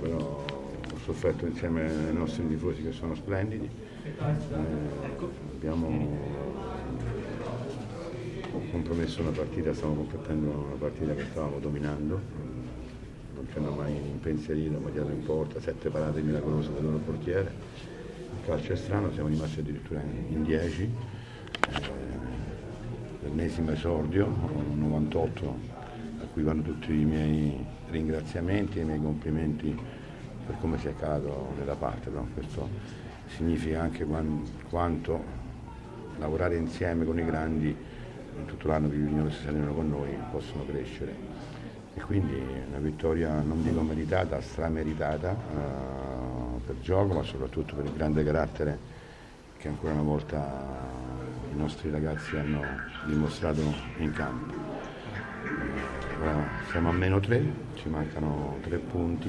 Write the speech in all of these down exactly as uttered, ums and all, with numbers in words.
però ho sofferto insieme ai nostri tifosi che sono splendidi. Eh, abbiamo compromesso una partita, stiamo completando una partita che stavamo dominando, non ci hanno mai impensierito, mangiato in porta, sette parate miracolose del loro portiere. Il calcio è strano, siamo rimasti addirittura in dieci, eh, l'ennesimo esordio, un novantotto, a cui vanno tutti i miei ringraziamenti e i miei complimenti per come si è calato nella parte, però questo significa anche quanto lavorare insieme con i grandi in tutto l'anno che vivono si allenano con noi possono crescere, e quindi una vittoria non dico meritata, strameritata uh, per gioco, ma soprattutto per il grande carattere che ancora una volta i nostri ragazzi hanno dimostrato in campo. Uh, ora siamo a meno tre, ci mancano tre punti,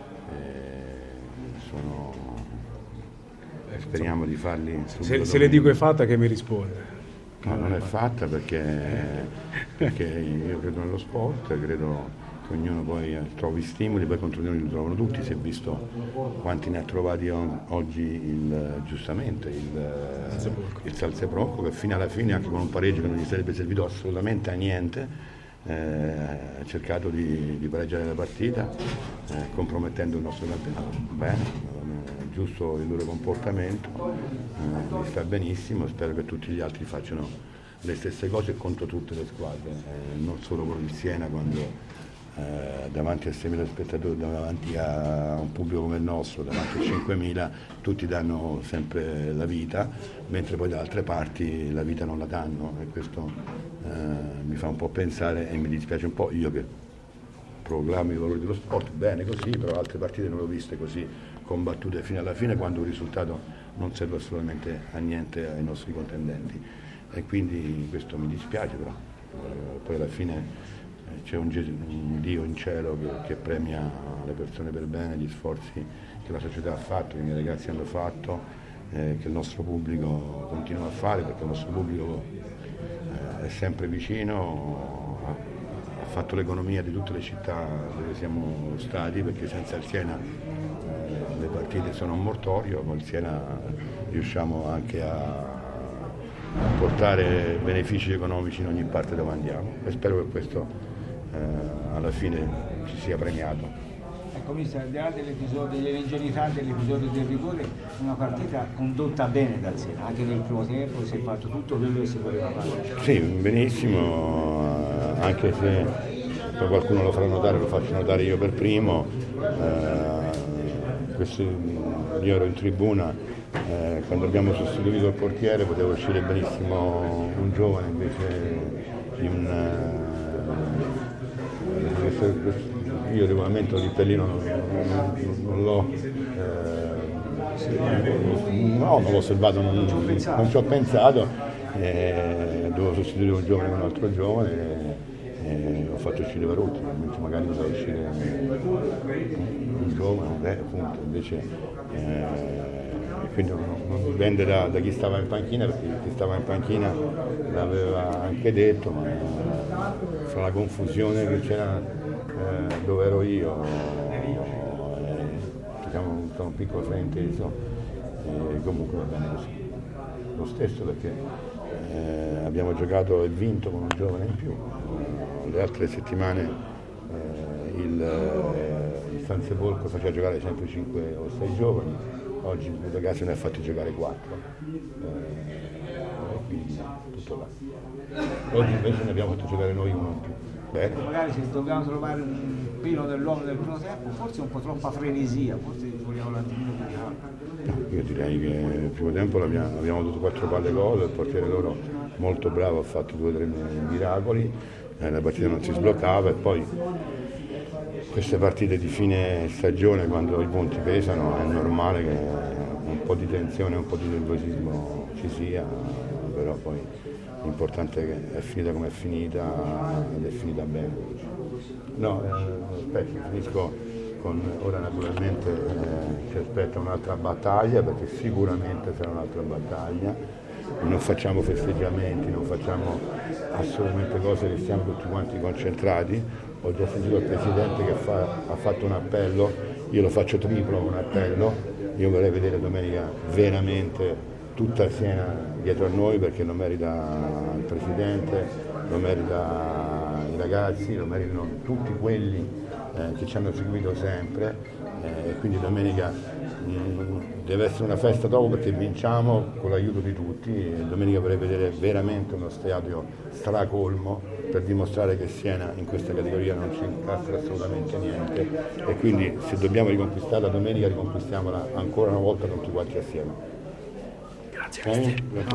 e sono, speriamo di farli subito. Se, se le dico è fatta, che mi risponde? No, non è fatta perché, perché io credo nello sport, credo che ognuno poi trovi stimoli, poi contro di noi li trovano tutti. Si è visto quanti ne ha trovati oggi il, giustamente il, il Salzebronco, che fino alla fine, anche con un pareggio che non gli sarebbe servito assolutamente a niente, eh, ha cercato di, di pareggiare la partita, eh, compromettendo il nostro campionato. Bene, giusto il loro comportamento, eh, mi sta benissimo, spero che tutti gli altri facciano le stesse cose contro tutte le squadre, eh, non solo con il Siena, quando eh, davanti a seimila spettatori, davanti a un pubblico come il nostro, davanti a cinquemila, tutti danno sempre la vita, mentre poi da altre parti la vita non la danno, e questo eh, mi fa un po' pensare, e mi dispiace un po', io che proclamo i valori dello sport, bene così, però altre partite non le ho viste così combattute fino alla fine, quando un risultato non serve assolutamente a niente ai nostri contendenti, e quindi questo mi dispiace, però eh, poi alla fine eh, c'è un, un Dio in cielo che, che premia le persone per bene, gli sforzi che la società ha fatto, che i miei ragazzi hanno fatto, eh, che il nostro pubblico continua a fare, perché il nostro pubblico eh, è sempre vicino, ha, ha fatto l'economia di tutte le città dove siamo stati, perché senza il Siena le partite sono un mortorio, con il Siena riusciamo anche a, a portare benefici economici in ogni parte dove andiamo, e spero che questo eh, alla fine ci sia premiato. Ecco, mister, al di là dell'episodio, dell'ingenuità dell'episodio del rigore, una partita condotta bene dal Siena, anche nel primo tempo si è fatto tutto quello che si poteva fare. Sì, benissimo, anche se poi qualcuno lo farà notare, lo faccio notare io per primo. Eh, Questo, io ero in tribuna, eh, quando abbiamo sostituito il portiere poteva uscire benissimo un giovane invece di un... Eh, questo, questo, io il regolamento di Pellino non, non, non l'ho eh, no, non l'ho osservato, non, non ci ho pensato, eh, dovevo sostituire un giovane con un altro giovane, e, e ho fatto uscire Varuti, magari poteva uscire un giovane, beh, appunto, invece eh, quindi non, non dipende da, da chi stava in panchina, perché chi stava in panchina l'aveva anche detto, ma fra la confusione che c'era eh, dove ero io, eh, diciamo un piccolo frainteso, e comunque va bene così. Lo stesso perché eh, abbiamo giocato e vinto con un giovane in più. Le altre settimane eh, il, eh, il Salzebronco faceva giocare sempre cinque o sei giovani, oggi in due casi ne ha fatti giocare quattro, eh, quindi tutto là. Oggi invece ne abbiamo fatto giocare noi uno in più. Bene. Magari se dobbiamo trovare un pelo dell'uomo del primo tempo, forse un po' troppa frenesia, forse vogliamo un attimino più di calma. Io direi che nel primo tempo abbiamo, abbiamo avuto quattro palle gol, il portiere loro molto bravo, ha fatto due o tre miracoli, eh, la partita non si sbloccava, e poi queste partite di fine stagione, quando i punti pesano, è normale che un po' di tensione, un po' di nervosismo ci sia, però poi l'importante è che è finita come è finita ed è finita bene. No, eh, aspetta, finisco con, ora naturalmente eh, ci aspetta un'altra battaglia, perché sicuramente sarà un'altra battaglia, non facciamo festeggiamenti, non facciamo assolutamente cose, restiamo tutti quanti concentrati. Ho già sentito il Presidente che fa, ha fatto un appello io lo faccio triplo un appello, io vorrei vedere domenica veramente tutta Siena dietro a noi, perché lo merita il Presidente, lo merita i ragazzi, lo meritano tutti quelli eh, che ci hanno seguito sempre, eh, e quindi domenica mh, deve essere una festa dopo, perché vinciamo con l'aiuto di tutti, e domenica vorrei vedere veramente uno stadio stracolmo per dimostrare che Siena in questa categoria non ci incastra assolutamente niente, e quindi se dobbiamo riconquistarla domenica riconquistiamola ancora una volta tutti quanti assieme. Grazie. Eh?